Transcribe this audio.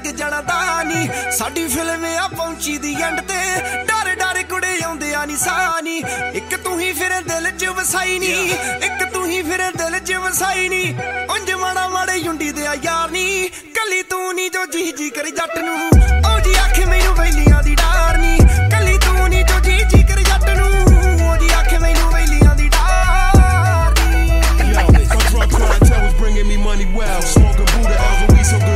लग जाना दानी साडी फिल्म आ पहुंची दी एंड ते डर डर कुड़े आउंदे आ निशानी एक तू ही फिर दिल च वसाई नी एक तू ही फिर दिल च वसाई नी उंज माड़ा माड़े युंडी दे यार नी कली तू नी जो जी जी करी जट नू